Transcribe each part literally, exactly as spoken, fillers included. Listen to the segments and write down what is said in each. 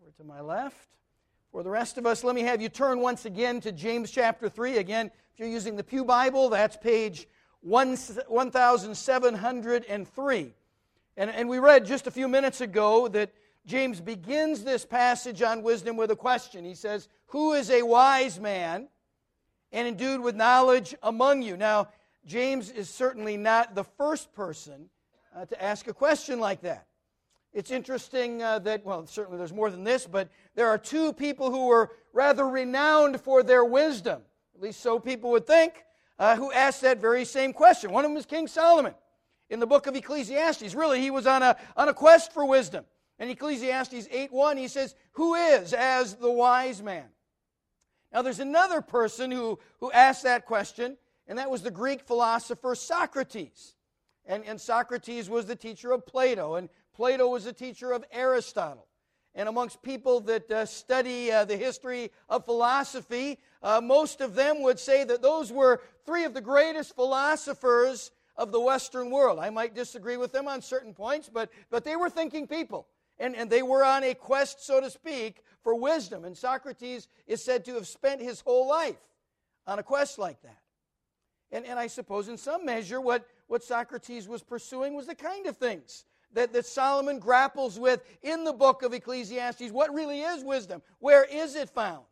over to my left. For the rest of us, let me have you turn once again to James chapter three. Again, if you're using the Pew Bible, that's page one thousand seven hundred three. And, and we read just a few minutes ago that James begins this passage on wisdom with a question. He says, "Who is a wise man and endued with knowledge among you?" Now, James is certainly not the first person uh, to ask a question like that. It's interesting uh, that, well, certainly there's more than this, but there are two people who were rather renowned for their wisdom, at least so people would think, uh, who asked that very same question. One of them is King Solomon. In the book of Ecclesiastes, really, he was on a, on a quest for wisdom. In Ecclesiastes eight one, he says, "Who is as the wise man?" Now, there's another person who, who asked that question, and that was the Greek philosopher Socrates. And, and Socrates was the teacher of Plato, and Plato was the teacher of Aristotle. And amongst people that uh, study uh, the history of philosophy, uh, most of them would say that those were three of the greatest philosophers of the Western world. I might disagree with them on certain points, but, but they were thinking people. And, and they were on a quest, so to speak, for wisdom. And Socrates is said to have spent his whole life on a quest like that. And, and I suppose in some measure what, what Socrates was pursuing was the kind of things that, that Solomon grapples with in the book of Ecclesiastes. What really is wisdom? Where is it found?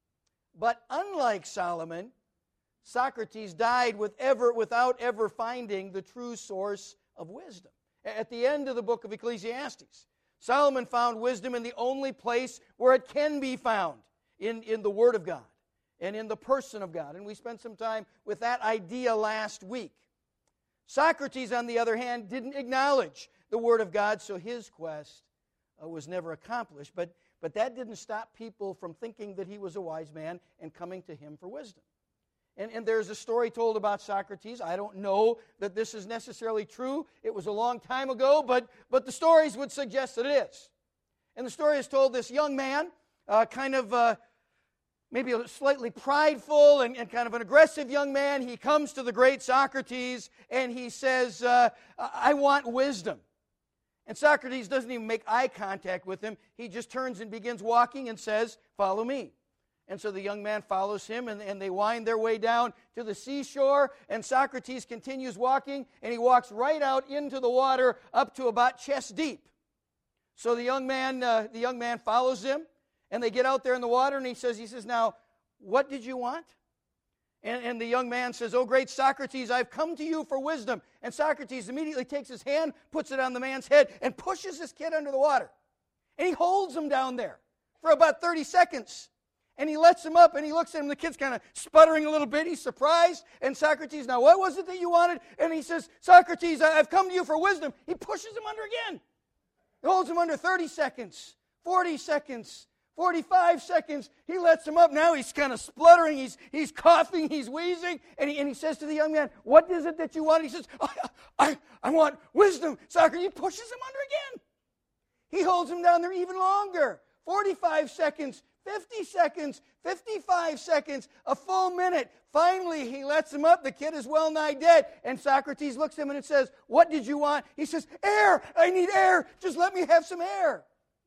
But unlike Solomon, Socrates died with ever, without ever finding the true source of wisdom. At the end of the book of Ecclesiastes, Solomon found wisdom in the only place where it can be found, in, in the Word of God and in the person of God. And we spent some time with that idea last week. Socrates, on the other hand, didn't acknowledge the Word of God, so his quest uh, was never accomplished. But, but that didn't stop people from thinking that he was a wise man and coming to him for wisdom. And, and there's a story told about Socrates. I don't know that this is necessarily true. It was a long time ago, but, but the stories would suggest that it is. And the story is told this young man, uh, kind of uh, maybe a slightly prideful and, and kind of an aggressive young man. He comes to the great Socrates and he says, uh, I want wisdom. And Socrates doesn't even make eye contact with him. He just turns and begins walking and says, "Follow me." And so the young man follows him, and, and they wind their way down to the seashore, and Socrates continues walking, and he walks right out into the water up to about chest deep. So the young man, uh, the young man follows him, and they get out there in the water, and he says, he says, "Now, what did you want?" And, and the young man says, "Oh, great Socrates, I've come to you for wisdom." And Socrates immediately takes his hand, puts it on the man's head, and pushes this kid under the water. And he holds him down there for about thirty seconds. And he lets him up, and he looks at him. The kid's kind of sputtering a little bit. He's surprised. And Socrates, "Now, what was it that you wanted?" And he says, "Socrates, I've come to you for wisdom." He pushes him under again. He holds him under thirty seconds, forty seconds, forty-five seconds. He lets him up. Now he's kind of spluttering. He's, he's coughing. He's wheezing. And he, and he says to the young man, "What is it that you want?" He says, I, I, I want wisdom." Socrates, he pushes him under again. He holds him down there even longer. forty-five seconds, fifty seconds, fifty-five seconds, a full minute. Finally, he lets him up. The kid is well nigh dead. And Socrates looks at him and says, "What did you want?" He says, "Air. I need air. Just let me have some air."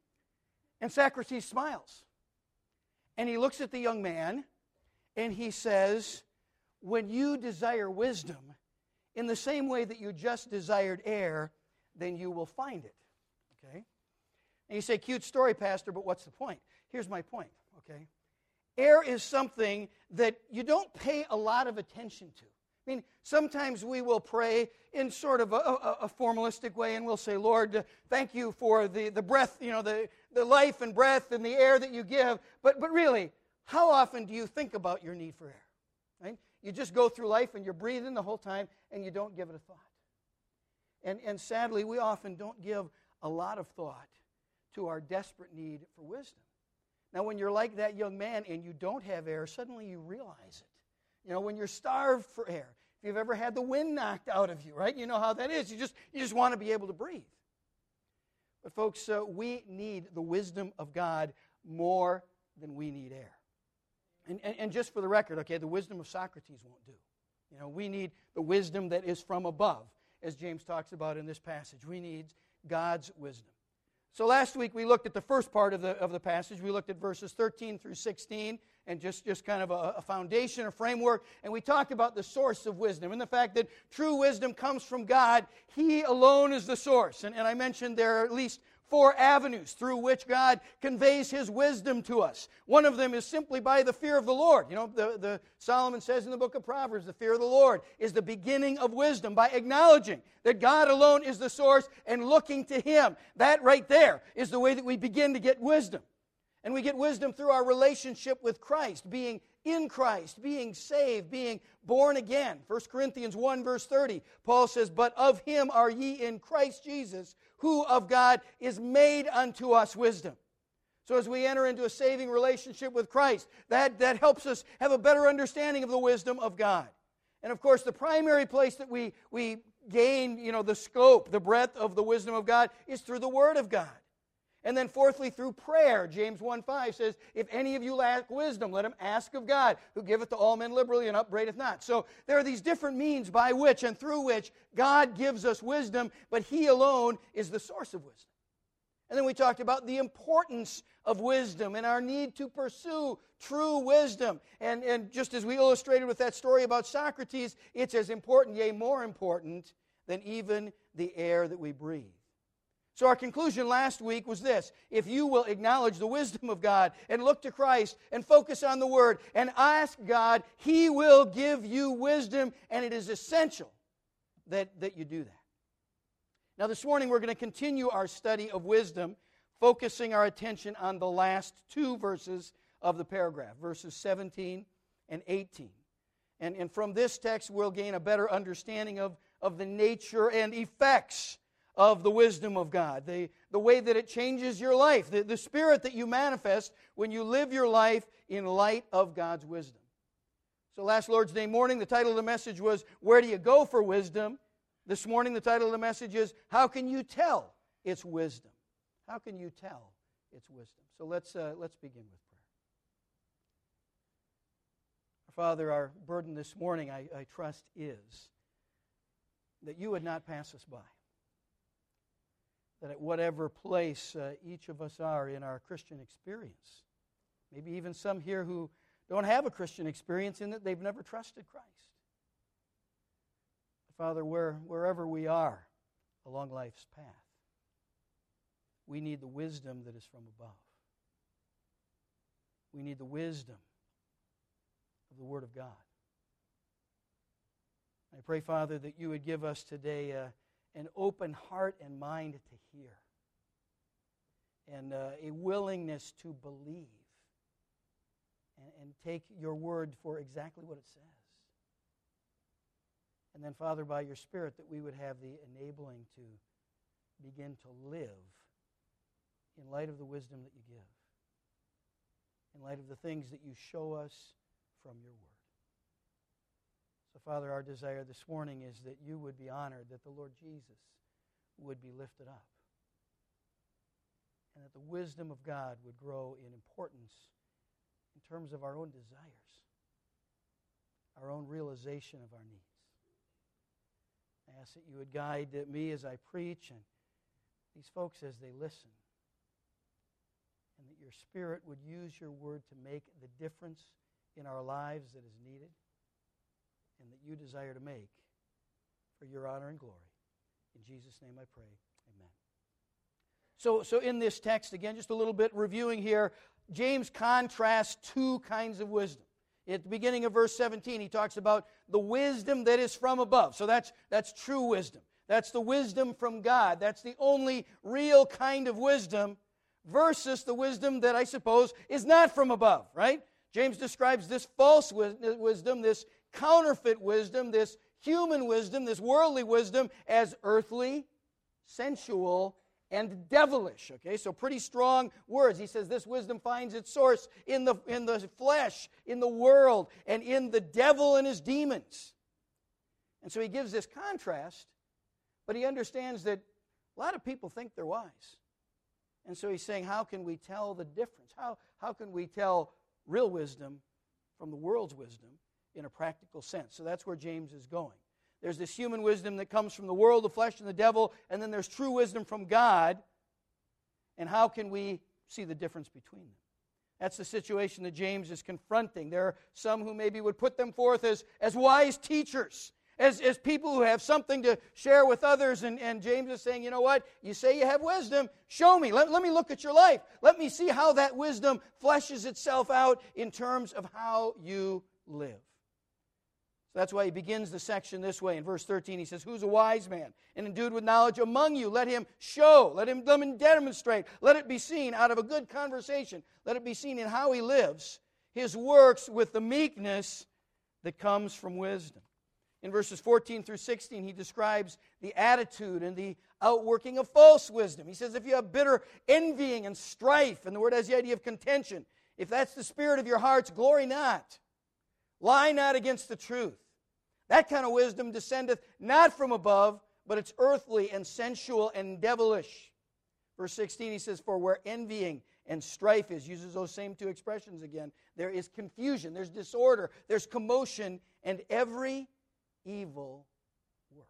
And Socrates smiles. And he looks at the young man, and he says, "When you desire wisdom, in the same way that you just desired air, then you will find it." Okay? And you say, "Cute story, Pastor, but what's the point?" Here's my point, okay? Air is something that you don't pay a lot of attention to. I mean, sometimes we will pray in sort of a, a, a formalistic way, and we'll say, "Lord, uh, thank you for the, the breath, you know, the, the life and breath and the air that you give." But, but really, how often do you think about your need for air? Right? You just go through life and you're breathing the whole time, and you don't give it a thought. And, and sadly, we often don't give a lot of thought to our desperate need for wisdom. Now, when you're like that young man and you don't have air, suddenly you realize it. You know, when you're starved for air, if you've ever had the wind knocked out of you, right? You know how that is. You just, you just want to be able to breathe. But folks, uh, we need the wisdom of God more than we need air. And, and, and just for the record, okay, the wisdom of Socrates won't do. You know, we need the wisdom that is from above, as James talks about in this passage. We need God's wisdom. So last week we looked at the first part of the, of the passage. We looked at verses thirteen through sixteen, and just, just kind of a, a foundation, a framework. And we talked about the source of wisdom and the fact that true wisdom comes from God. He alone is the source. And, and I mentioned there are at least four avenues through which God conveys His wisdom to us. One of them is simply by the fear of the Lord. You know, the, the Solomon says in the book of Proverbs, the fear of the Lord is the beginning of wisdom, by acknowledging that God alone is the source and looking to Him. That right there is the way that we begin to get wisdom. And we get wisdom through our relationship with Christ, being in Christ, being saved, being born again. First Corinthians one, verse thirty, Paul says, "But of Him are ye in Christ Jesus, who of God is made unto us wisdom." So as we enter into a saving relationship with Christ, that, that helps us have a better understanding of the wisdom of God. And of course, the primary place that we, we gain, you know, the scope, the breadth of the wisdom of God is through the Word of God. And then fourthly, through prayer. James one five says, "If any of you lack wisdom, let him ask of God, who giveth to all men liberally and upbraideth not." So there are these different means by which and through which God gives us wisdom, but He alone is the source of wisdom. And then we talked about the importance of wisdom and our need to pursue true wisdom. And, and just as we illustrated with that story about Socrates, it's as important, yea, more important, than even the air that we breathe. So our conclusion last week was this: if you will acknowledge the wisdom of God and look to Christ and focus on the Word and ask God, He will give you wisdom, and it is essential that, that you do that. Now this morning we're going to continue our study of wisdom, focusing our attention on the last two verses of the paragraph, verses seventeen and eighteen. And, and from this text we'll gain a better understanding of, of the nature and effects of the wisdom of God, the, the way that it changes your life, the, the spirit that you manifest when you live your life in light of God's wisdom. So last Lord's Day morning, the title of the message was, "Where do you go for wisdom?" This morning, the title of the message is, "How can you tell it's wisdom?" How can you tell it's wisdom? So let's, uh, let's begin with prayer. Our Father, our burden this morning, I, I trust, is that You would not pass us by. That at whatever place uh, each of us are in our Christian experience, maybe even some here who don't have a Christian experience in that they've never trusted Christ. Father, where, wherever we are along life's path, we need the wisdom that is from above. We need the wisdom of the Word of God. I pray, Father, that You would give us today uh, an open heart and mind to hear, and uh, a willingness to believe, and, and take Your Word for exactly what it says. And then, Father, by Your Spirit, that we would have the enabling to begin to live in light of the wisdom that You give, in light of the things that You show us from Your Word. So, Father, our desire this morning is that You would be honored, that the Lord Jesus would be lifted up, and that the wisdom of God would grow in importance in terms of our own desires, our own realization of our needs. I ask that You would guide me as I preach and these folks as they listen, and that Your Spirit would use Your Word to make the difference in our lives that is needed, and that You desire to make for Your honor and glory. In Jesus' name I pray, amen. So, so in this text, again, just a little bit reviewing here, James contrasts two kinds of wisdom. At the beginning of verse seventeen, he talks about the wisdom that is from above. So that's, that's true wisdom. That's the wisdom from God. That's the only real kind of wisdom, versus the wisdom that I suppose is not from above, right? James describes this false wisdom, this counterfeit wisdom, this human wisdom, this worldly wisdom as earthly, sensual, and devilish. Okay, so pretty strong words. He says this wisdom finds its source in the, in the flesh, in the world, and in the devil and his demons. And so he gives this contrast, but he understands that a lot of people think they're wise. And so he's saying, how can we tell the difference? How, how can we tell real wisdom from the world's wisdom in a practical sense? So that's where James is going. There's this human wisdom that comes from the world, the flesh, and the devil, and then there's true wisdom from God. And how can we see the difference between them? That's the situation that James is confronting. There are some who maybe would put them forth as, as wise teachers, as, as people who have something to share with others. And, and James is saying, you know what? You say you have wisdom. Show me. Let, let me look at your life. Let me see how that wisdom fleshes itself out in terms of how you live. So that's why he begins the section this way. In verse thirteen, he says, who's a wise man and endued with knowledge among you? Let him show, let him, let him demonstrate, let it be seen out of a good conversation. Let it be seen in how he lives, his works with the meekness that comes from wisdom. In verses fourteen through sixteen, he describes the attitude and the outworking of false wisdom. He says, if you have bitter envying and strife, and the word has the idea of contention, if that's the spirit of your hearts, glory not. Lie not against the truth. That kind of wisdom descendeth not from above, but it's earthly and sensual and devilish. Verse sixteen, he says, for where envying and strife is, uses those same two expressions again, there is confusion, there's disorder, there's commotion, and every evil work.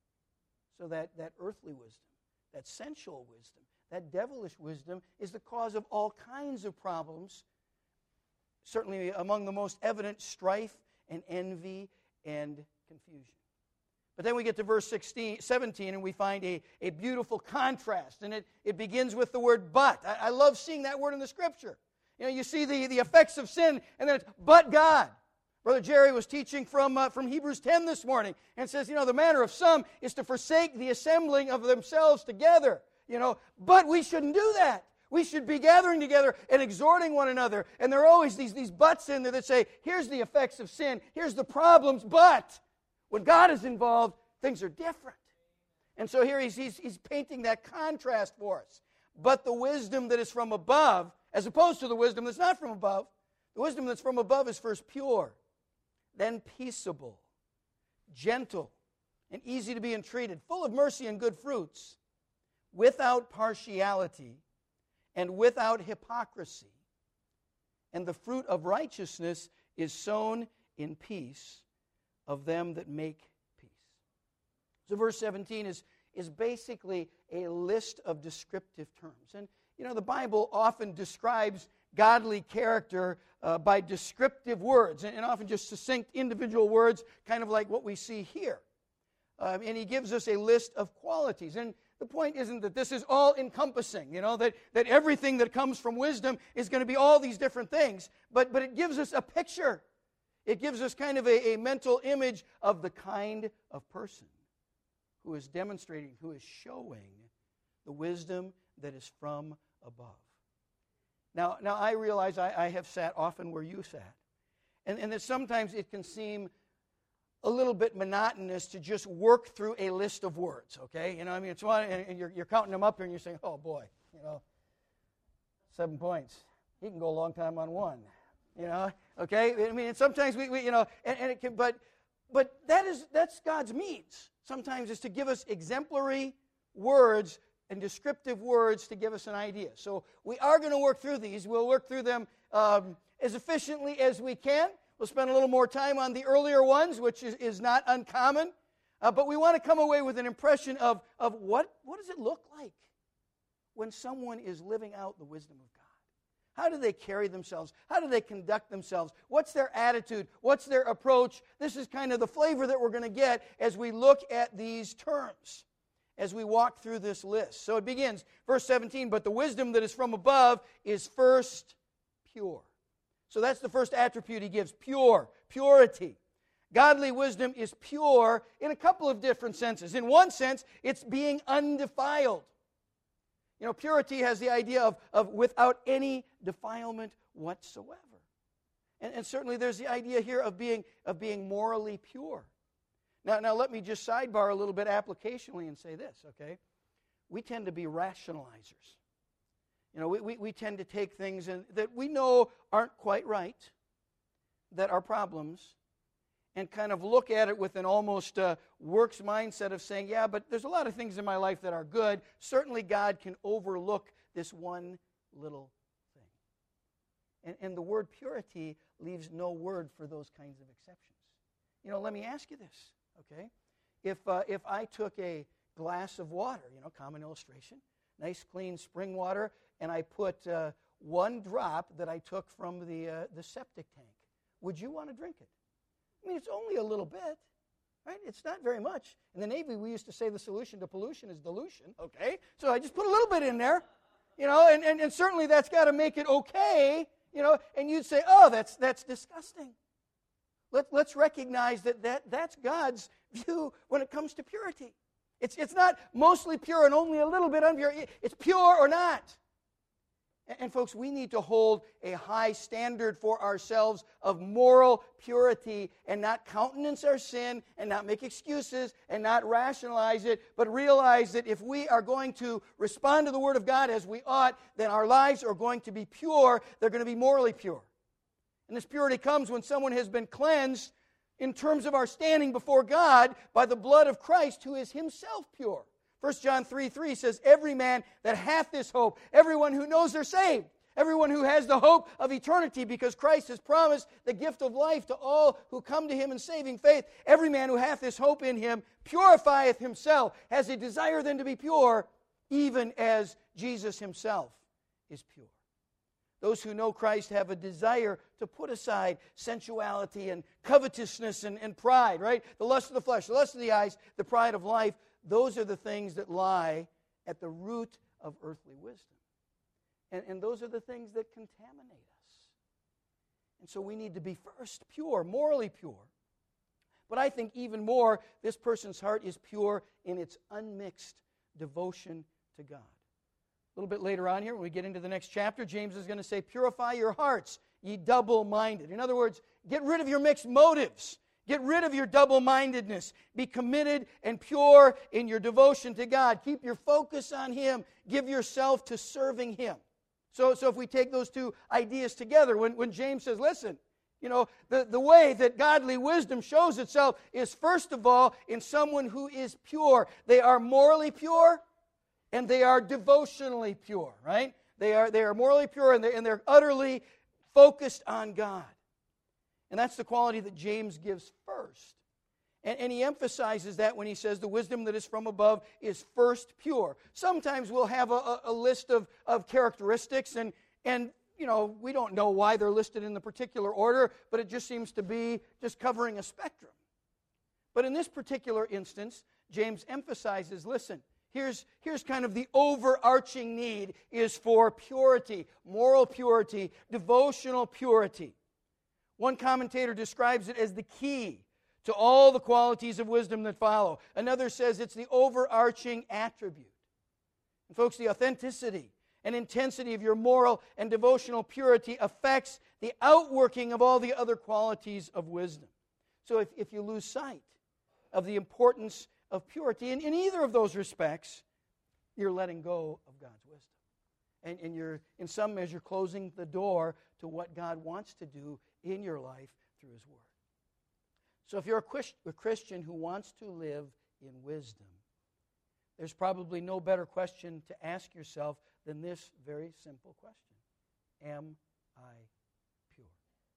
So that, that earthly wisdom, that sensual wisdom, that devilish wisdom is the cause of all kinds of problems. Certainly among the most evident, strife and envy and confusion. But then we get to verse sixteen, seventeen, and we find a, a beautiful contrast. And it, it begins with the word but. I, I love seeing that word in the Scripture. You know, you see the, the effects of sin, and then it's but God. Brother Jerry was teaching from, uh, from Hebrews ten this morning, and says, you know, the manner of some is to forsake the assembling of themselves together. You know, but we shouldn't do that. We should be gathering together and exhorting one another. And there are always these, these buts in there that say, here's the effects of sin, here's the problems, but when God is involved, things are different. And so here he's, he's, he's painting that contrast for us. But the wisdom that is from above, as opposed to the wisdom that's not from above, the wisdom that's from above is first pure, then peaceable, gentle, and easy to be entreated, full of mercy and good fruits, without partiality, and without hypocrisy. And the fruit of righteousness is sown in peace of them that make peace. So verse seventeen is, is basically a list of descriptive terms. And, you know, the Bible often describes godly character uh, by descriptive words, and, and often just succinct individual words, kind of like what we see here. Um, and he gives us a list of qualities. And the point isn't that this is all encompassing, you know, that, that everything that comes from wisdom is going to be all these different things, but, but it gives us a picture. It gives us kind of a, a mental image of the kind of person who is demonstrating, who is showing the wisdom that is from above. Now, now I realize I, I have sat often where you sat, and, and that sometimes it can seem a little bit monotonous to just work through a list of words, okay? You know, I mean, it's one, and you're, you're counting them up here, and you're saying, oh, boy, you know, seven points. He can go a long time on one, you know, okay? I mean, and sometimes we, we you know, and, and it can, but, but that is, that's God's means. Sometimes is to give us exemplary words and descriptive words to give us an idea. So we are going to work through these. We'll work through them um, as efficiently as we can. We'll spend a little more time on the earlier ones, which is, is not uncommon. Uh, but we want to come away with an impression of, of what, what does it look like when someone is living out the wisdom of God? How do they carry themselves? How do they conduct themselves? What's their attitude? What's their approach? This is kind of the flavor that we're going to get as we look at these terms, as we walk through this list. So it begins, verse seventeen, but the wisdom that is from above is first pure. So that's the first attribute he gives, pure, purity. Godly wisdom is pure in a couple of different senses. In one sense, it's being undefiled. You know, purity has the idea of, of without any defilement whatsoever. And, and certainly there's the idea here of being, of being morally pure. Now, now let me just sidebar a little bit applicationally and say this, okay? We tend to be rationalizers. You know, we, we, we tend to take things in, that we know aren't quite right, that are problems, and kind of look at it with an almost uh, works mindset of saying, yeah, but there's a lot of things in my life that are good. Certainly God can overlook this one little thing. And, and the word purity leaves no word for those kinds of exceptions. You know, let me ask you this, okay? If, uh, if I took a glass of water, you know, common illustration, nice clean spring water, and I put uh, one drop that I took from the, uh, the septic tank. Would you want to drink it? I mean, it's only a little bit, right? It's not very much. In the Navy, we used to say the solution to pollution is dilution, okay? So I just put a little bit in there, you know, and, and, and certainly that's got to make it okay, you know, and you'd say, oh, that's that's disgusting. Let, let's recognize that, that that's God's view when it comes to purity. It's, it's not mostly pure and only a little bit unpure. It's pure or not. And, and folks, we need to hold a high standard for ourselves of moral purity and not countenance our sin and not make excuses and not rationalize it, but realize that if we are going to respond to the Word of God as we ought, then our lives are going to be pure. They're going to be morally pure. And this purity comes when someone has been cleansed in terms of our standing before God by the blood of Christ, who is Himself pure. First John three three says, every man that hath this hope, everyone who knows they're saved, everyone who has the hope of eternity, because Christ has promised the gift of life to all who come to Him in saving faith, every man who hath this hope in Him purifieth himself, has a desire then to be pure, even as Jesus Himself is pure. Those who know Christ have a desire to put aside sensuality and covetousness and, and pride, right? The lust of the flesh, the lust of the eyes, the pride of life. Those are the things that lie at the root of earthly wisdom. And, and those are the things that contaminate us. And so we need to be first pure, morally pure. But I think even more, this person's heart is pure in its unmixed devotion to God. A little bit later on here, when we get into the next chapter, James is going to say, purify your hearts, ye double-minded. In other words, get rid of your mixed motives. Get rid of your double-mindedness. Be committed and pure in your devotion to God. Keep your focus on Him. Give yourself to serving Him. So, so if we take those two ideas together, when, when James says, listen, you know, the, the way that godly wisdom shows itself is, first of all, in someone who is pure. They are morally pure, and they are devotionally pure, right? They are, they are morally pure, and they're, and they're utterly focused on God. And that's the quality that James gives first. And, and he emphasizes that when he says the wisdom that is from above is first pure. Sometimes we'll have a, a list of, of characteristics, and, and you know, we don't know why they're listed in the particular order, but it just seems to be just covering a spectrum. But in this particular instance, James emphasizes, listen, Here's, here's kind of the overarching need is for purity, moral purity, devotional purity. One commentator describes it as the key to all the qualities of wisdom that follow. Another says it's the overarching attribute. And folks, the authenticity and intensity of your moral and devotional purity affects the outworking of all the other qualities of wisdom. So if, if you lose sight of the importance of purity, in, in either of those respects, you're letting go of God's wisdom. And, and you're, in some measure, closing the door to what God wants to do in your life through His Word. So if you're a, Christ, a Christian who wants to live in wisdom, there's probably no better question to ask yourself than this very simple question. Am I pure?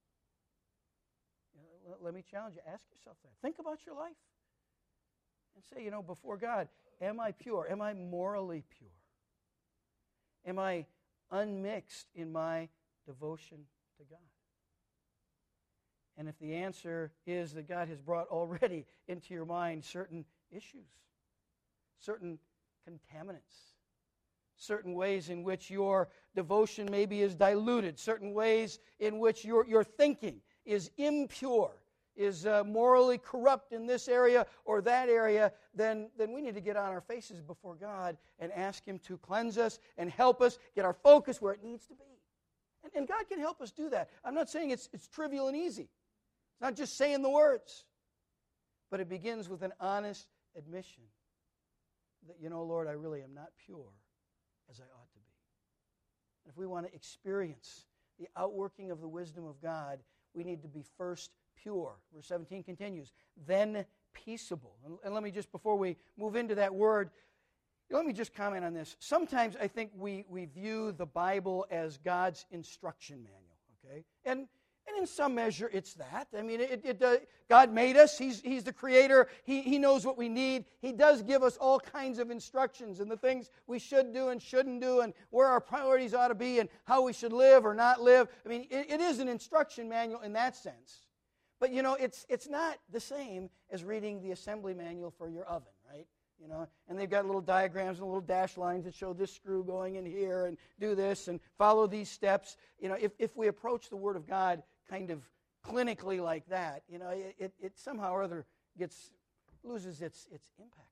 You know, let, let me challenge you. Ask yourself that. Think about your life. And say, you know, before God, am I pure? Am I morally pure? Am I unmixed in my devotion to God? And if the answer is that God has brought already into your mind certain issues, certain contaminants, certain ways in which your devotion maybe is diluted, certain ways in which your, your thinking is impure, is uh, morally corrupt in this area or that area, then, then we need to get on our faces before God and ask Him to cleanse us and help us get our focus where it needs to be. And, and God can help us do that. I'm not saying it's, it's trivial and easy. It's not just saying the words. But it begins with an honest admission that, you know, Lord, I really am not pure as I ought to be. And if we want to experience the outworking of the wisdom of God, we need to be first pure. Verse seventeen continues, then peaceable. And, and let me just, before we move into that word, let me just comment on this. Sometimes I think we, we view the Bible as God's instruction manual, okay? And, And in some measure, it's that. I mean, it, it, uh, God made us. He's, he's the creator. He, he knows what we need. He does give us all kinds of instructions and the things we should do and shouldn't do and where our priorities ought to be and how we should live or not live. I mean, it, it is an instruction manual in that sense. But, you know, it's, it's not the same as reading the assembly manual for your oven, right? You know, and they've got little diagrams and little dash lines that show this screw going in here and do this and follow these steps. You know, if, if we approach the Word of God kind of clinically like that, you know, it, it, it somehow or other gets loses its, its impact on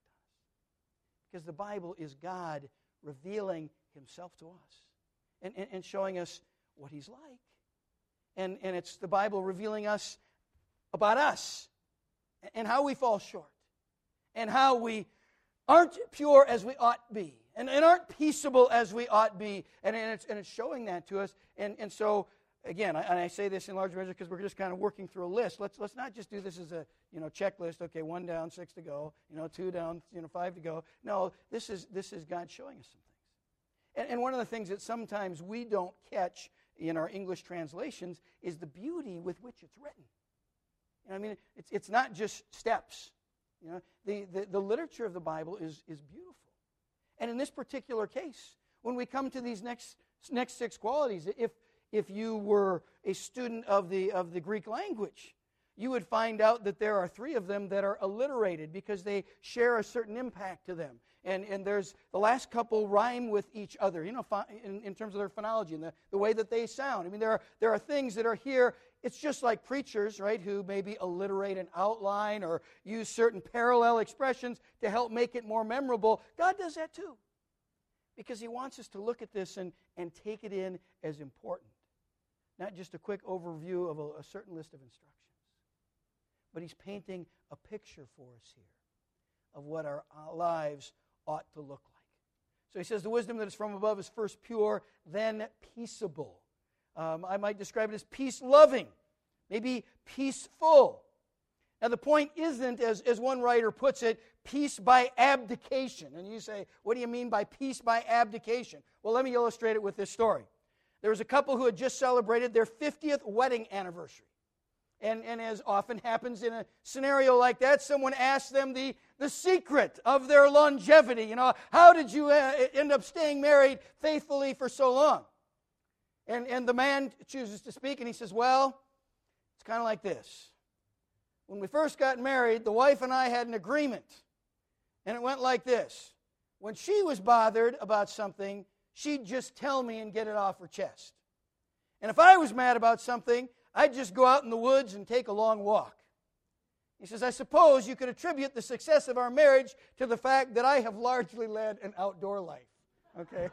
us. Because the Bible is God revealing Himself to us and, and, and showing us what He's like. And, and it's the Bible revealing us about us and how we fall short and how we aren't pure as we ought be, and, and aren't peaceable as we ought be, and, and, it's, and it's showing that to us. And, and so, again, I, and I say this in large measure because we're just kind of working through a list. Let's let's not just do this as a you know checklist. Okay, one down, six to go. You know, two down, you know, five to go. No, this is this is God showing us some things. And, and one of the things that sometimes we don't catch in our English translations is the beauty with which it's written. You know, I mean, it's it's not just steps. You know, the, the, the literature of the Bible is, is beautiful. And in this particular case, when we come to these next next six qualities, if if you were a student of the of the Greek language, you would find out that there are three of them that are alliterated because they share a certain impact to them. And and there's the last couple rhyme with each other, you know, in, in terms of their phonology and the, the way that they sound. I mean, there are there are things that are here. It's just like preachers, right, who maybe alliterate an outline or use certain parallel expressions to help make it more memorable. God does that too, because He wants us to look at this and, and take it in as important. Not just a quick overview of a, a certain list of instructions, but He's painting a picture for us here of what our lives ought to look like. So He says the wisdom that is from above is first pure, then peaceable. Um, I might describe it as peace-loving, maybe peaceful. Now, the point isn't, as, as one writer puts it, peace by abdication. And you say, what do you mean by peace by abdication? Well, let me illustrate it with this story. There was a couple who had just celebrated their fiftieth wedding anniversary. And, and as often happens in a scenario like that, someone asks them the, the secret of their longevity. You know, how did you uh, end up staying married faithfully for so long? And, and the man chooses to speak, and he says, well, it's kind of like this. When we first got married, the wife and I had an agreement, and it went like this. When she was bothered about something, she'd just tell me and get it off her chest. And if I was mad about something, I'd just go out in the woods and take a long walk. He says, I suppose you could attribute the success of our marriage to the fact that I have largely led an outdoor life. Okay?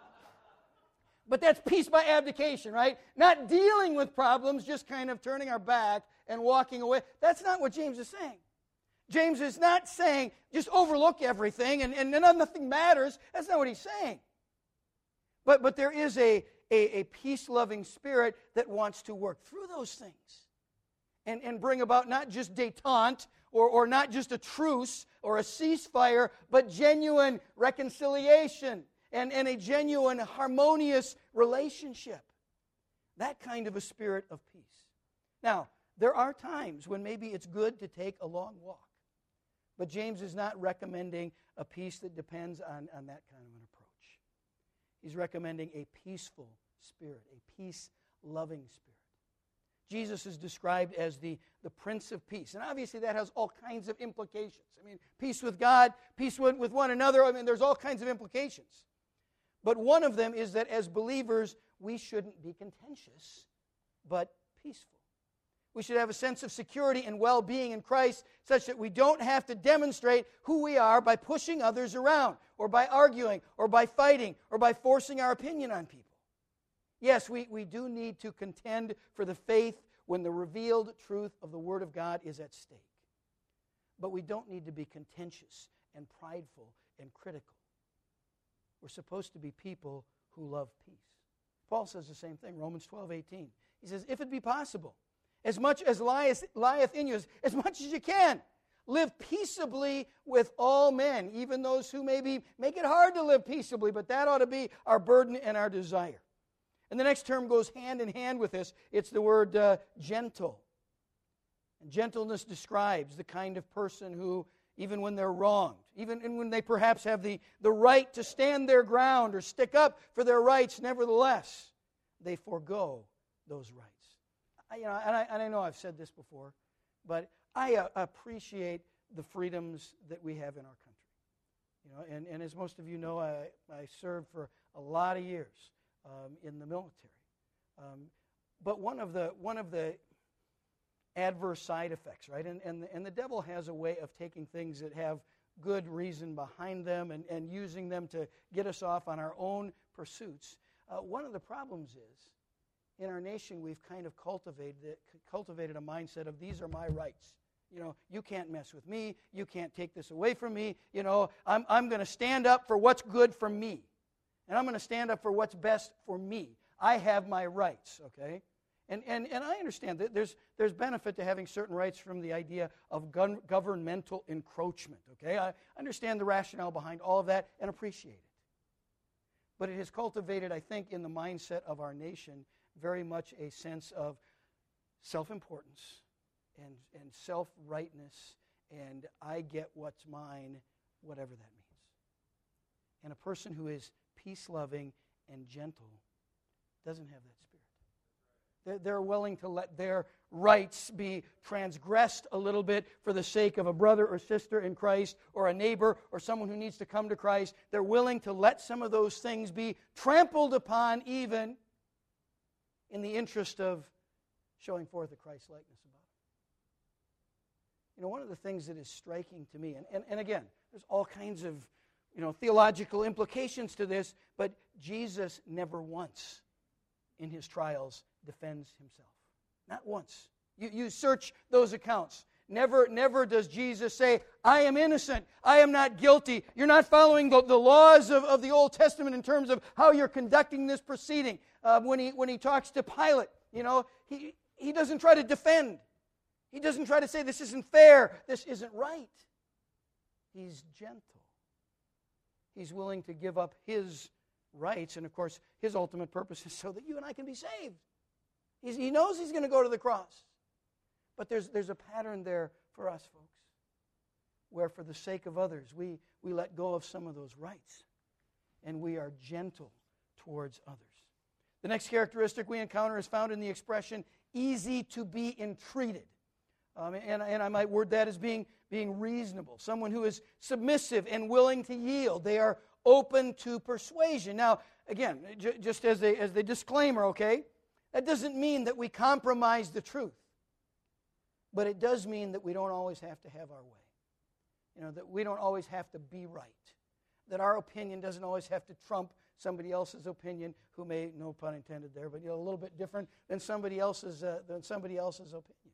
But that's peace by abdication, right? Not dealing with problems, just kind of turning our back and walking away. That's not what James is saying. James is not saying just overlook everything and, and nothing matters. That's not what he's saying. But, but there is a, a, a peace-loving spirit that wants to work through those things and, and bring about not just détente or, or not just a truce or a ceasefire, but genuine reconciliation. And, and a genuine, harmonious relationship. That kind of a spirit of peace. Now, there are times when maybe it's good to take a long walk. But James is not recommending a peace that depends on, on that kind of an approach. He's recommending a peaceful spirit, a peace-loving spirit. Jesus is described as the, the Prince of Peace. And obviously that has all kinds of implications. I mean, peace with God, peace with, with one another. I mean, there's all kinds of implications. But one of them is that as believers, we shouldn't be contentious, but peaceful. We should have a sense of security and well-being in Christ such that we don't have to demonstrate who we are by pushing others around or by arguing or by fighting or by forcing our opinion on people. Yes, we, we do need to contend for the faith when the revealed truth of the Word of God is at stake. But we don't need to be contentious and prideful and critical. We're supposed to be people who love peace. Paul says the same thing, Romans twelve eighteen. He says, if it be possible, as much as lieth, lieth in you, as, as much as you can, live peaceably with all men, even those who maybe make it hard to live peaceably, but that ought to be our burden and our desire. And the next term goes hand in hand with this. It's the word uh, gentle. And gentleness describes the kind of person who, even when they're wronged, even when they perhaps have the, the right to stand their ground or stick up for their rights, nevertheless, they forego those rights. I, you know, and, I, and I know I've said this before, but I uh, appreciate the freedoms that we have in our country. You know, and, and as most of you know, I, I served for a lot of years um, in the military. Um, but one of the one of the adverse side effects, right? And and the, and the devil has a way of taking things that have good reason behind them and, and using them to get us off on our own pursuits. Uh, one of the problems is, in our nation, we've kind of cultivated cultivated a mindset of these are my rights. You know, you can't mess with me. You can't take this away from me. You know, I'm I'm going to stand up for what's good for me. And I'm going to stand up for what's best for me. I have my rights, okay? And and, and I understand that there's there's benefit to having certain rights from the idea of gun, governmental encroachment, okay? I understand the rationale behind all of that and appreciate it. But it has cultivated, I think, in the mindset of our nation very much a sense of self-importance and, and self-rightness, and I get what's mine, whatever that means. And a person who is peace-loving and gentle doesn't have that spirit. They're, they're willing to let their rights be transgressed a little bit for the sake of a brother or sister in Christ or a neighbor or someone who needs to come to Christ. They're willing to let some of those things be trampled upon even in the interest of showing forth a Christ-likeness about it. You know, one of the things that is striking to me, and, and, and again, there's all kinds of, you know, theological implications to this, but Jesus never once in his trials defends himself. Not once. You, you search those accounts. Never, never does Jesus say, I am innocent, I am not guilty. You're not following the, the laws of, of the Old Testament in terms of how you're conducting this proceeding. Uh, when he when he talks to Pilate, you know, he, he doesn't try to defend. He doesn't try to say this isn't fair, this isn't right. He's gentle. He's willing to give up his rights, and of course, his ultimate purpose is so that you and I can be saved. He's, he knows he's going to go to the cross. But there's there's a pattern there for us, folks, where for the sake of others, we, we let go of some of those rights, and we are gentle towards others. The next characteristic we encounter is found in the expression, easy to be entreated. Um, and, and I might word that as being, being reasonable. Someone who is submissive and willing to yield. They are open to persuasion. Now, again, j- just as a, as the disclaimer, okay, that doesn't mean that we compromise the truth. But it does mean that we don't always have to have our way. You know, that we don't always have to be right. That our opinion doesn't always have to trump somebody else's opinion, who may, no pun intended there, but you know, a little bit different than somebody else's uh, than somebody else's opinion.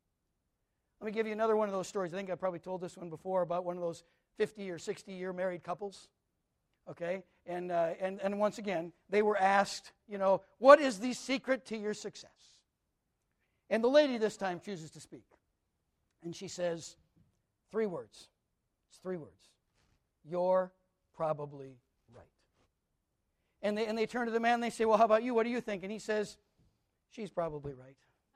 Let me give you another one of those stories. I think I probably told this one before about one of those fifty or sixty year married couples. Okay, and uh, and and once again, they were asked, you know, what is the secret to your success? And the lady this time chooses to speak, and she says, three words. It's three words. You're probably right. And they and they turn to the man and they say, well, how about you? What do you think? And he says, she's probably right.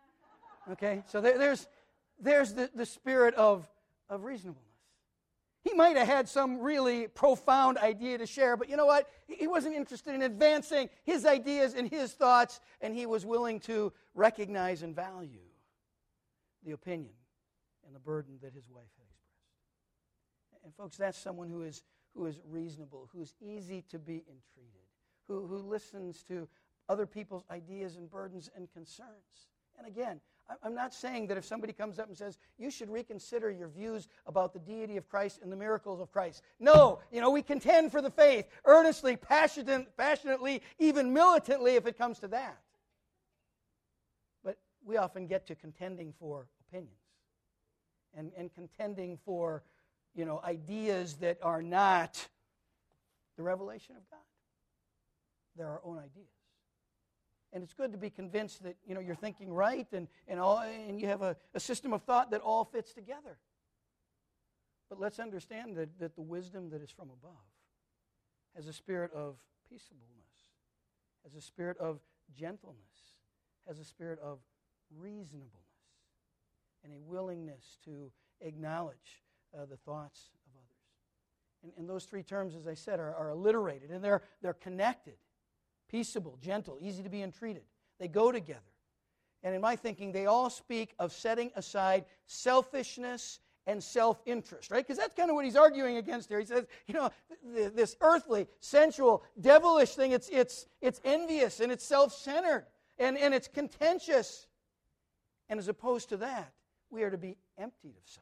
Okay? So there, there's there's the, the spirit of, of reasonableness. He might have had some really profound idea to share, but you know what? He wasn't interested in advancing his ideas and his thoughts, and he was willing to recognize and value the opinion and the burden that his wife had expressed. And folks, that's someone who is who is reasonable, who is easy to be entreated, who, who listens to other people's ideas and burdens and concerns. And again, I'm not saying that if somebody comes up and says, you should reconsider your views about the deity of Christ and the miracles of Christ. No, you know, we contend for the faith, earnestly, passionate, passionately, even militantly if it comes to that. But we often get to contending for opinions and, and contending for, you know, ideas that are not the revelation of God. They're our own ideas. And it's good to be convinced that, you know, you're thinking right and, and, all, and you have a, a system of thought that all fits together. But let's understand that, that the wisdom that is from above has a spirit of peaceableness, has a spirit of gentleness has a spirit of reasonableness and a willingness to acknowledge uh, the thoughts of others. And, and those three terms, as I said, are, are alliterated, and they're, they're connected. Peaceable, gentle, easy to be entreated. They go together. And in my thinking, they all speak of setting aside selfishness and self-interest, right? Because that's kind of what he's arguing against here. He says, you know, th- this earthly, sensual, devilish thing, it's, it's, it's envious and it's self-centered and, and it's contentious. And as opposed to that, we are to be emptied of self.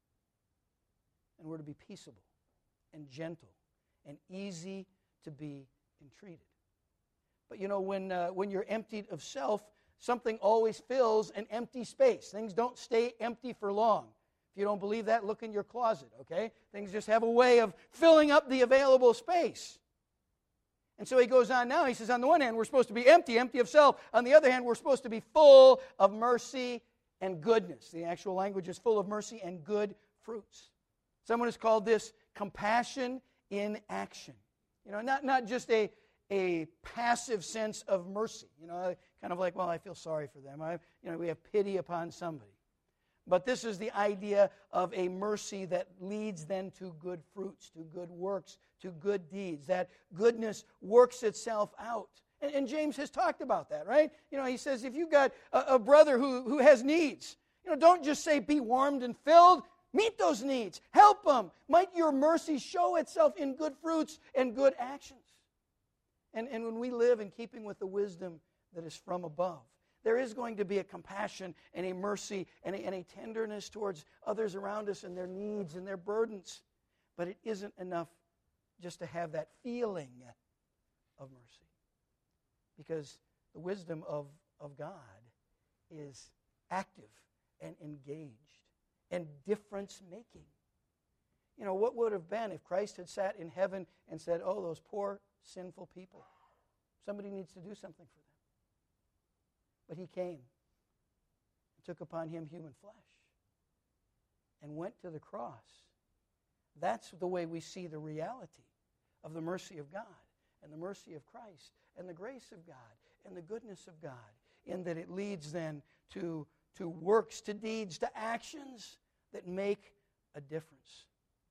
And we're to be peaceable and gentle and easy to be entreated. But you know, when, uh, when you're emptied of self, something always fills an empty space. Things don't stay empty for long. If you don't believe that, look in your closet, okay? Things just have a way of filling up the available space. And so he goes on now, he says, on the one hand, we're supposed to be empty, empty of self. On the other hand, we're supposed to be full of mercy and goodness. The actual language is full of mercy and good fruits. Someone has called this compassion in action. You know, not, not just a, a passive sense of mercy. You know, kind of like, well, I feel sorry for them. I, you know, we have pity upon somebody. But this is the idea of a mercy that leads then to good fruits, to good works, to good deeds. That goodness works itself out. And, and James has talked about that, right? You know, he says if you've got a, a brother who, who has needs, you know, don't just say be warmed and filled. Meet those needs. Help them. Might your mercy show itself in good fruits and good actions. And, and when we live in keeping with the wisdom that is from above, there is going to be a compassion and a mercy and a, and a tenderness towards others around us and their needs and their burdens. But it isn't enough just to have that feeling of mercy. Because the wisdom of, of God is active and engaged and difference-making. You know, what would have been if Christ had sat in heaven and said, oh, those poor, sinful people. Somebody needs to do something for them. But he came and took upon him human flesh and went to the cross. That's the way we see the reality of the mercy of God and the mercy of Christ and the grace of God and the goodness of God, in that it leads then to, to works, to deeds, to actions that make a difference.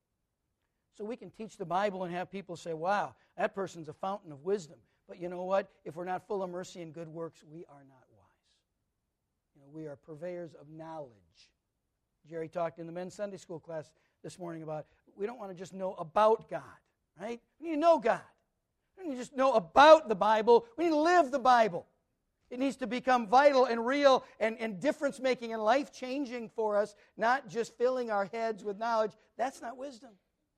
So we can teach the Bible and have people say, wow, that person's a fountain of wisdom. But you know what? If we're not full of mercy and good works, we are not wise. You know, we are purveyors of knowledge. Jerry talked in the men's Sunday school class this morning about we don't want to just know about God, right? We need to know God. We don't need to just know about the Bible. We need to live the Bible. It needs to become vital and real and, and difference-making and life-changing for us, not just filling our heads with knowledge. That's not wisdom.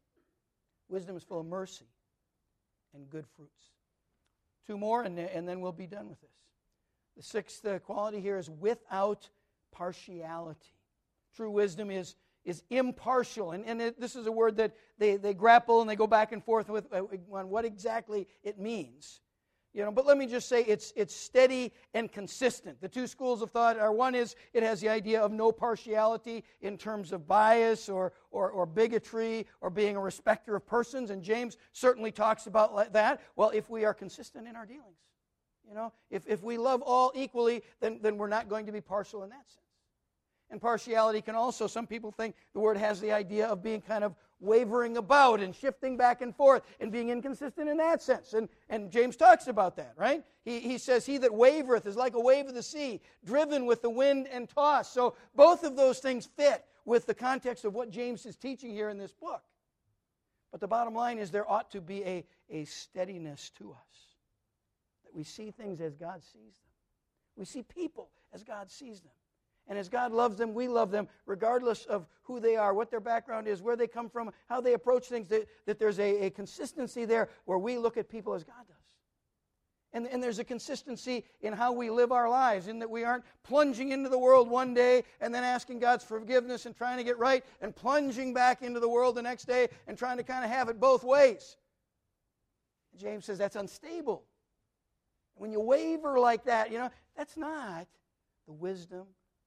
Wisdom is full of mercy and good fruits. Two more, and, and then we'll be done with this. The sixth uh, quality here is without partiality. True wisdom is, is impartial. And, and it, this is a word that they, they grapple and they go back and forth with uh, on what exactly it means. You know, but let me just say it's, it's steady and consistent. The two schools of thought are, one is it has the idea of no partiality in terms of bias or, or, or bigotry or being a respecter of persons, and James certainly talks about that. Well, if we are consistent in our dealings, you know, if, if we love all equally, then, then we're not going to be partial in that sense. And partiality can also, some people think the word has the idea of being kind of wavering about and shifting back and forth and being inconsistent in that sense. And, and James talks about that, right? He, he says, he that wavereth is like a wave of the sea, driven with the wind and tossed. So both of those things fit with the context of what James is teaching here in this book. But the bottom line is there ought to be a, a steadiness to us, that we see things as God sees them. We see people as God sees them. And as God loves them, we love them, regardless of who they are, what their background is, where they come from, how they approach things, that, that there's a, a consistency there where we look at people as God does. And, and there's a consistency in how we live our lives, in that we aren't plunging into the world one day and then asking God's forgiveness and trying to get right and plunging back into the world the next day and trying to kind of have it both ways. James says that's unstable. When you waver like that, you know, that's not the wisdom.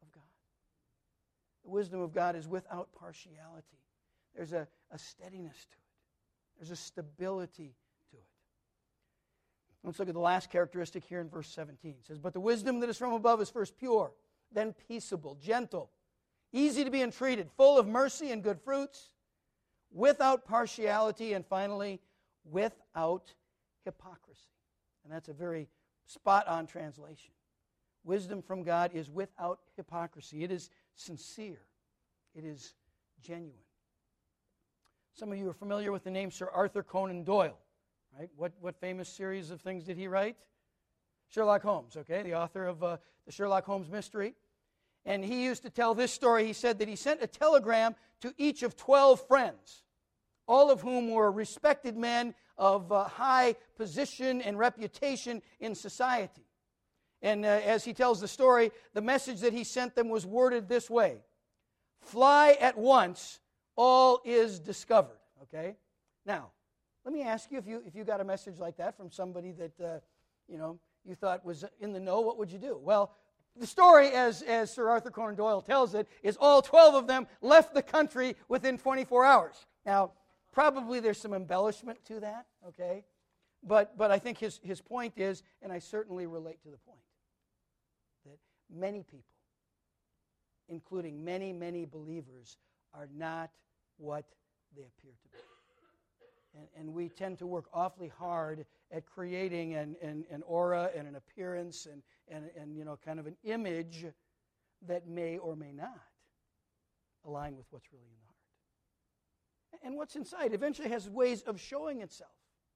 The wisdom of God is without partiality. There's a, a steadiness to it. There's a stability to it. Let's look at the last characteristic here in verse seventeen. It says, "But the wisdom that is from above is first pure, then peaceable, gentle, easy to be entreated, full of mercy and good fruits, without partiality, and finally, without hypocrisy." And that's a very spot-on translation. Wisdom from God is without hypocrisy. It is sincere. It is genuine. Some of you are familiar with the name Sir Arthur Conan Doyle, right? What, what famous series of things did he write? Sherlock Holmes, okay, the author of uh, the Sherlock Holmes mystery. And he used to tell this story. He said that he sent a telegram to each of twelve friends, all of whom were respected men of uh, high position and reputation in society. And uh, as he tells the story, the message that he sent them was worded this way: "Fly at once, all is discovered." Okay? Now, let me ask you, if you if you got a message like that from somebody that uh, you know you thought was in the know, what would you do? Well, the story, as, as Sir Arthur Conan Doyle tells it, is all twelve of them left the country within twenty-four hours. Now, probably there's some embellishment to that, okay? But but I think his, his point is, and I certainly relate to the point, that many people, including many, many believers, are not what they appear to be. And, and we tend to work awfully hard at creating an, an, an aura and an appearance and, and, and, you know, kind of an image that may or may not align with what's really in the heart. And what's inside eventually has ways of showing itself.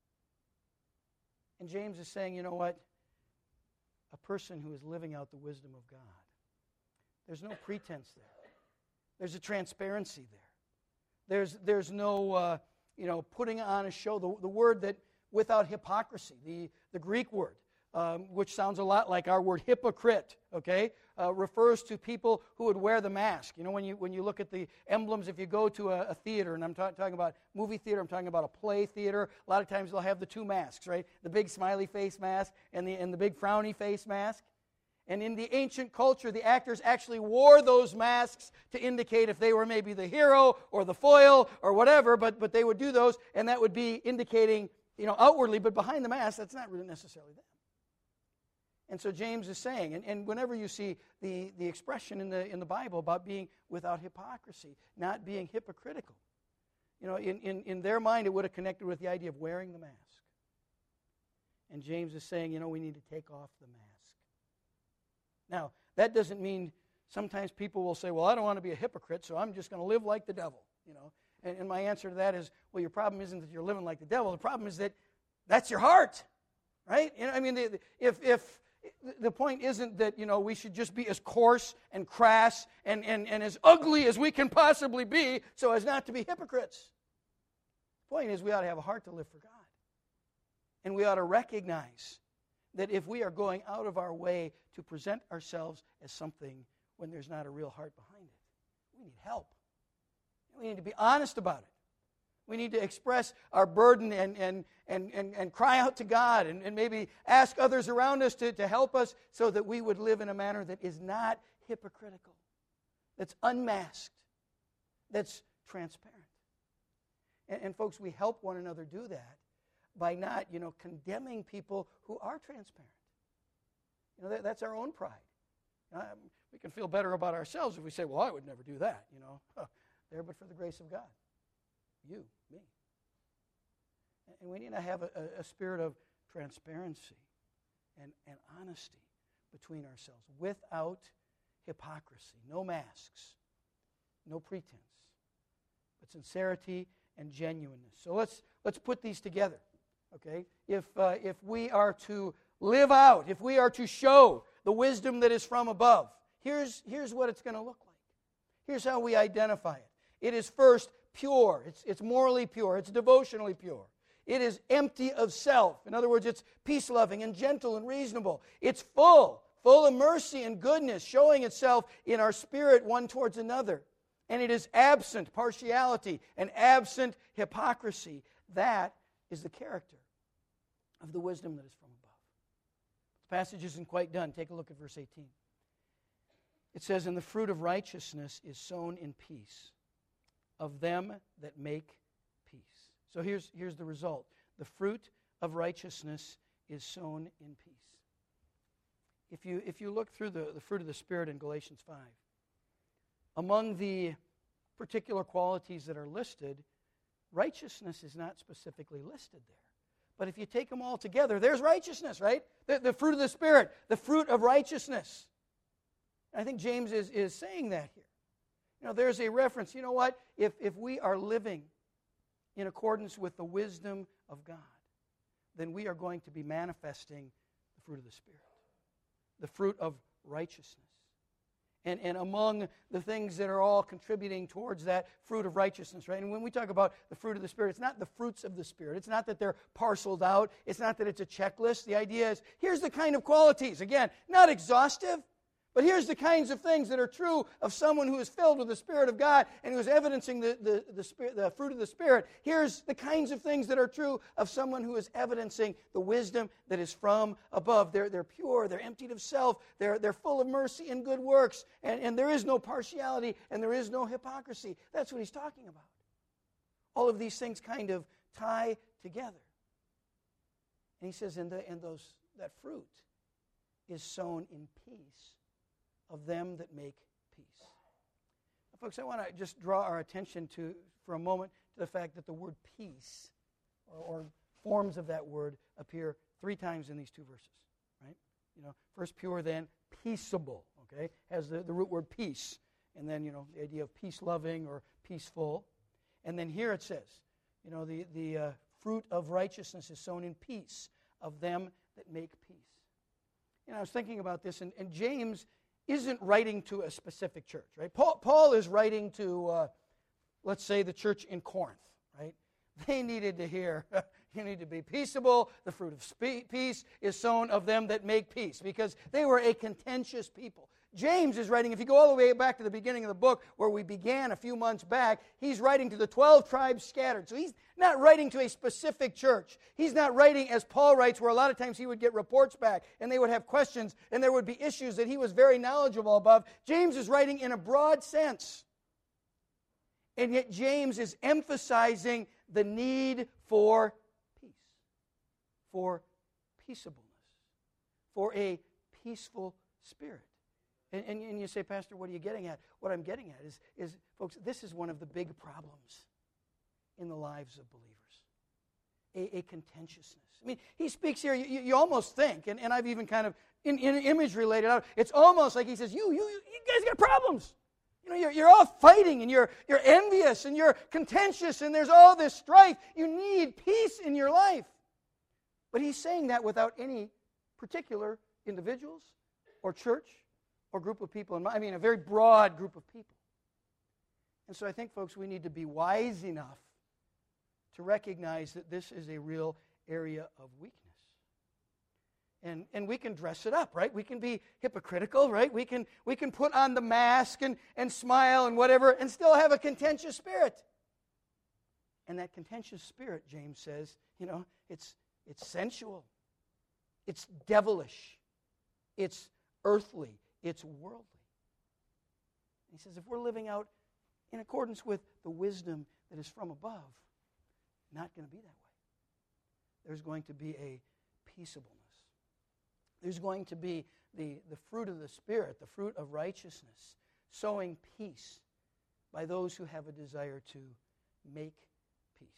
And James is saying, you know what? A person who is living out the wisdom of God, there's no pretense there. There's a transparency there. There's, there's no, uh, you know, putting on a show. The, the word that, without hypocrisy, the, the Greek word, um, which sounds a lot like our word hypocrite, okay, uh, refers to people who would wear the mask. You know, when you when you look at the emblems, if you go to a, a theater, and I'm ta- talking about movie theater, I'm talking about a play theater, a lot of times they'll have the two masks, right? The big smiley face mask and the, and the big frowny face mask. And in the ancient culture, the actors actually wore those masks to indicate if they were maybe the hero or the foil or whatever, but, but they would do those, and that would be indicating, you know, outwardly, but behind the mask, that's not really necessarily them. And so James is saying, and, and whenever you see the, the expression in the, in the Bible about being without hypocrisy, not being hypocritical, you know, in, in, in their mind it would have connected with the idea of wearing the mask. And James is saying, you know, we need to take off the mask. Now, that doesn't mean sometimes people will say, well, I don't want to be a hypocrite, so I'm just going to live like the devil, you know. And, and my answer to that is, well, your problem isn't that you're living like the devil. The problem is that that's your heart, right? You know, I mean, the, if if the point isn't that, you know, we should just be as coarse and crass and, and, and as ugly as we can possibly be so as not to be hypocrites. The point is we ought to have a heart to live for God. And we ought to recognize that if we are going out of our way to present ourselves as something when there's not a real heart behind it, we need help. We need to be honest about it. We need to express our burden and, and, and, and, and cry out to God and, and maybe ask others around us to, to help us so that we would live in a manner that is not hypocritical, that's unmasked, that's transparent. And, and folks, we help one another do that by not, you know, condemning people who are transparent. You know, that, that's our own pride. Um, we can feel better about ourselves if we say, well, I would never do that, you know. Huh, there but for the grace of God. You, me. And we need to have a, a spirit of transparency and, and honesty between ourselves without hypocrisy. No masks, no pretense, but sincerity and genuineness. So let's let's put these together, okay? If uh, if we are to live out, if we are to show the wisdom that is from above, here's here's what it's going to look like. Here's how we identify it. It is first pure. It's, it's morally pure. It's devotionally pure. It is empty of self. In other words, it's peace-loving and gentle and reasonable. It's full, full of mercy and goodness, showing itself in our spirit one towards another. And it is absent partiality and absent hypocrisy. That is the character of the wisdom that is from above. The passage isn't quite done. Take a look at verse eighteen. It says, "And the fruit of righteousness is sown in peace of them that make peace." So here's, here's the result. The fruit of righteousness is sown in peace. If you, if you look through the, the fruit of the Spirit in Galatians five, among the particular qualities that are listed, righteousness is not specifically listed there. But if you take them all together, there's righteousness, right? The, the fruit of the Spirit, the fruit of righteousness. I think James is, is saying that here. You know, there's a reference. You know what? If, if we are living in accordance with the wisdom of God, then we are going to be manifesting the fruit of the Spirit, the fruit of righteousness. And, and among the things that are all contributing towards that fruit of righteousness, right? And when we talk about the fruit of the Spirit, it's not the fruits of the Spirit. It's not that they're parceled out. It's not that it's a checklist. The idea is, here's the kind of qualities. Again, not exhaustive, but here's the kinds of things that are true of someone who is filled with the Spirit of God and who is evidencing the, the, the, spirit, the fruit of the Spirit. Here's the kinds of things that are true of someone who is evidencing the wisdom that is from above. They're, they're pure, they're emptied of self, they're, they're full of mercy and good works, and, and there is no partiality and there is no hypocrisy. That's what he's talking about. All of these things kind of tie together. And he says, and, the, and those, that fruit is sown in peace of them that make peace. Now, folks, I want to just draw our attention to, for a moment, to the fact that the word peace, or, or forms of that word, appear three times in these two verses, right? You know, first pure, then peaceable, okay? Has the, the root word peace, and then, you know, the idea of peace-loving or peaceful. And then here it says, you know, the, the uh, fruit of righteousness is sown in peace of them that make peace. You know, I was thinking about this, and, and James isn't writing to a specific church, right? Paul, Paul is writing to, uh, let's say, the church in Corinth, right? They needed to hear, you need to be peaceable. The fruit of spe- peace is sown of them that make peace, because they were a contentious people. James is writing, if you go all the way back to the beginning of the book where we began a few months back, he's writing to the twelve tribes scattered. So he's not writing to a specific church. He's not writing as Paul writes, where a lot of times he would get reports back and they would have questions and there would be issues that he was very knowledgeable about. James is writing in a broad sense. And yet James is emphasizing the need for peace, for peaceableness, for a peaceful spirit. And, and, and you say, Pastor, what are you getting at? What I'm getting at is, is, folks, this is one of the big problems in the lives of believers, a, a contentiousness. I mean, he speaks here, you, you almost think, and, and I've even kind of, in, in imagery laid it out, it's almost like he says, you, you, you guys got problems. You know, you're, you're all fighting, and you're, you're envious, and you're contentious, and there's all this strife. You need peace in your life. But he's saying that without any particular individuals or church or group of people. I mean, a very broad group of people. And so I think, folks, we need to be wise enough to recognize that this is a real area of weakness. And, and we can dress it up, right? We can be hypocritical, right? We can, we can put on the mask and, and smile and whatever and still have a contentious spirit. And that contentious spirit, James says, you know, it's, it's sensual. It's devilish. It's earthly. It's worldly. He says if we're living out in accordance with the wisdom that is from above, not going to be that way. There's going to be a peaceableness. There's going to be the, the fruit of the Spirit, the fruit of righteousness, sowing peace by those who have a desire to make peace.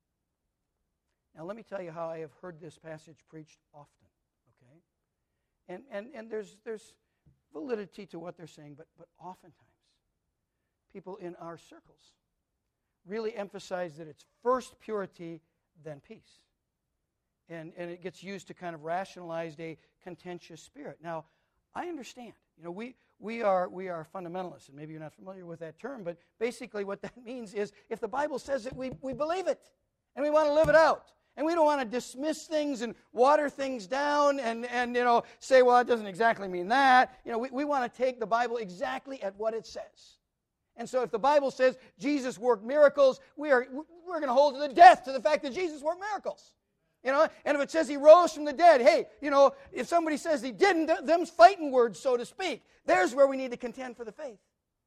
Now let me tell you how I have heard this passage preached often, okay? And and and there's there's validity to what they're saying, but, but oftentimes people in our circles really emphasize that it's first purity, then peace. And, and it gets used to kind of rationalize a contentious spirit. Now, I understand. You know, we, we, are, we are fundamentalists, and maybe you're not familiar with that term, but basically what that means is if the Bible says it, we, we believe it, and we want to live it out. And we don't want to dismiss things and water things down and, and you know, say, well, it doesn't exactly mean that. You know, we, we want to take the Bible exactly at what it says. And so if the Bible says Jesus worked miracles, we are, we're going to hold to the death to the fact that Jesus worked miracles. You know, and if it says he rose from the dead, hey, you know, if somebody says he didn't, them's fighting words, so to speak. There's where we need to contend for the faith.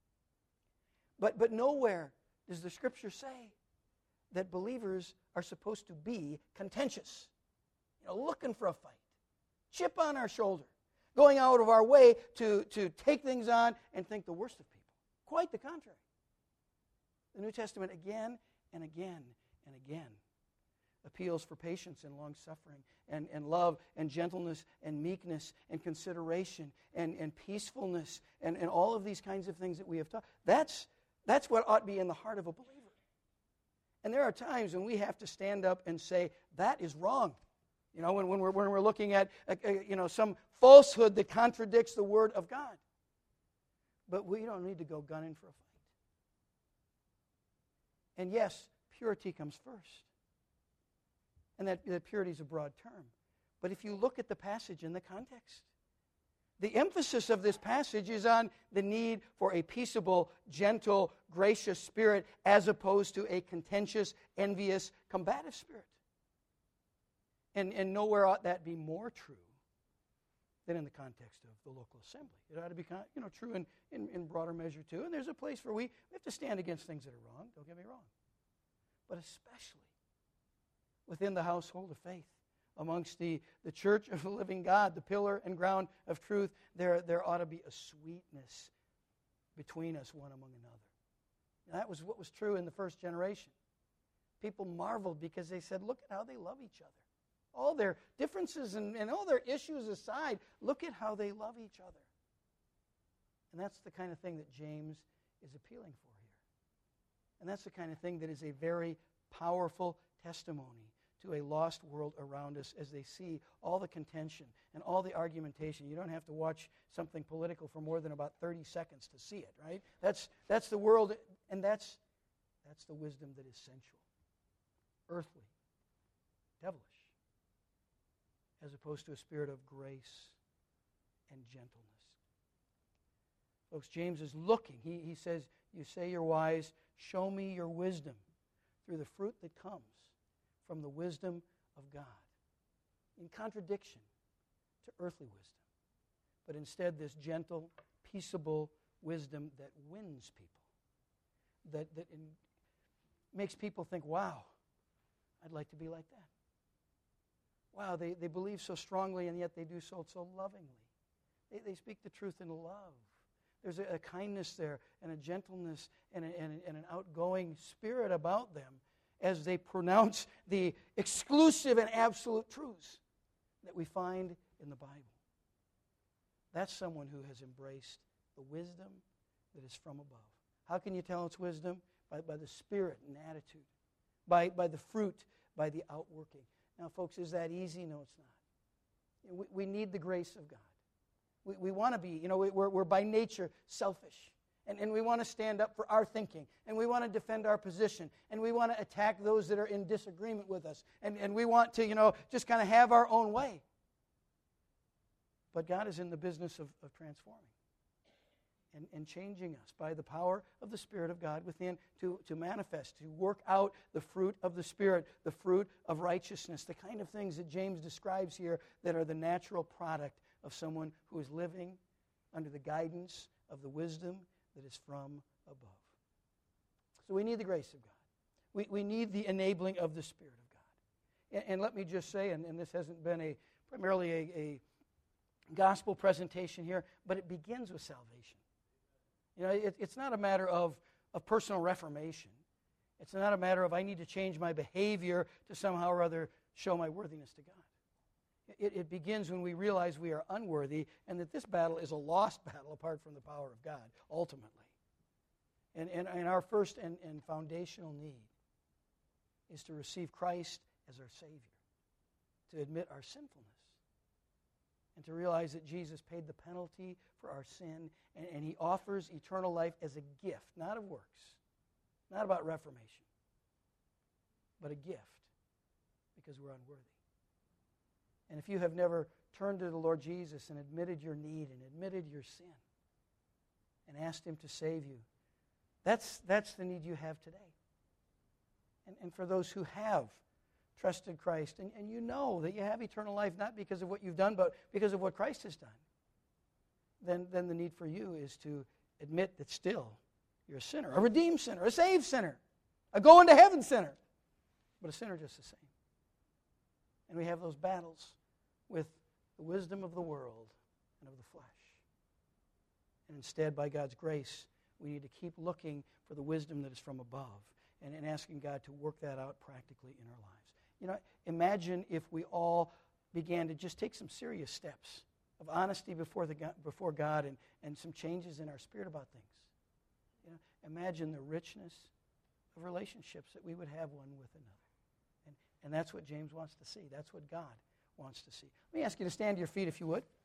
But, but nowhere does the Scripture say that believers are supposed to be contentious you know, looking for a fight, chip on our shoulder, going out of our way to, to take things on and think the worst of people. Quite the contrary. The New Testament again and again and again appeals for patience and long-suffering and, and love and gentleness and meekness and consideration and, and peacefulness and, and all of these kinds of things that we have taught. That's, that's what ought to be in the heart of a believer. And there are times when we have to stand up and say, that is wrong. You know, when, when, we're, when we're looking at uh, uh, you know, some falsehood that contradicts the Word of God. But we don't need to go gunning for a fight. And yes, purity comes first. And that, that purity is a broad term. But if you look at the passage in the context, the emphasis of this passage is on the need for a peaceable, gentle, gracious spirit as opposed to a contentious, envious, combative spirit. And, and nowhere ought that be more true than in the context of the local assembly. It ought to be, you know, true in, in, in broader measure too. And there's a place where we, we have to stand against things that are wrong. Don't get me wrong. But especially within the household of faith, amongst the, the church of the living God, the pillar and ground of truth, there, there ought to be a sweetness between us one among another. And that was what was true in the first generation. People marveled because they said, look at how they love each other. All their differences and, and all their issues aside, look at how they love each other. And that's the kind of thing that James is appealing for here. And that's the kind of thing that is a very powerful testimony to a lost world around us as they see all the contention and all the argumentation. You don't have to watch something political for more than about thirty seconds to see it, right? That's, that's the world, and that's, that's the wisdom that is sensual, earthly, devilish, as opposed to a spirit of grace and gentleness. Folks, James is looking. He, he says, you say you're wise, show me your wisdom through the fruit that comes from the wisdom of God, in contradiction to earthly wisdom, but instead this gentle, peaceable wisdom that wins people, that, that in, makes people think, wow, I'd like to be like that. Wow, they, they believe so strongly and yet they do so so lovingly. They, they speak the truth in love. There's a, a kindness there and a gentleness and, a, and, a, and an outgoing spirit about them as they pronounce the exclusive and absolute truths that we find in the Bible. That's someone who has embraced the wisdom that is from above. How can you tell it's wisdom? By, by the spirit and attitude, by, by the fruit, by the outworking. Now, folks, is that easy? No, it's not. We, we need the grace of God. We, we want to be, you know, we, we're, we're by nature selfish. And, and we want to stand up for our thinking. And we want to defend our position. And we want to attack those that are in disagreement with us. And, and we want to, you know, just kind of have our own way. But God is in the business of, of transforming and, and changing us by the power of the Spirit of God within to, to manifest, to work out the fruit of the Spirit, the fruit of righteousness, the kind of things that James describes here that are the natural product of someone who is living under the guidance of the wisdom that is from above. So we need the grace of God. We, we need the enabling of the Spirit of God. And, and let me just say, and, and this hasn't been a primarily a, a gospel presentation here, but it begins with salvation. You know, it, it's not a matter of, of personal reformation. It's not a matter of I need to change my behavior to somehow or other show my worthiness to God. It, it begins when we realize we are unworthy and that this battle is a lost battle apart from the power of God, ultimately. And, and, and our first and, and foundational need is to receive Christ as our Savior, to admit our sinfulness, and to realize that Jesus paid the penalty for our sin, and, and He offers eternal life as a gift, not of works, not about reformation, but a gift because we're unworthy. And if you have never turned to the Lord Jesus and admitted your need and admitted your sin and asked Him to save you, that's, that's the need you have today. And, and for those who have trusted Christ, and, and you know that you have eternal life not because of what you've done, but because of what Christ has done, then, then the need for you is to admit that still you're a sinner, a redeemed sinner, a saved sinner, a going to heaven sinner, but a sinner just the same. And we have those battles with the wisdom of the world and of the flesh. And instead, by God's grace, we need to keep looking for the wisdom that is from above and, and asking God to work that out practically in our lives. You know, imagine if we all began to just take some serious steps of honesty before, the, before God and, and some changes in our spirit about things. You know, imagine the richness of relationships that we would have one with another. And, and that's what James wants to see. That's what God wants to see. Let me ask you to stand to your feet if you would.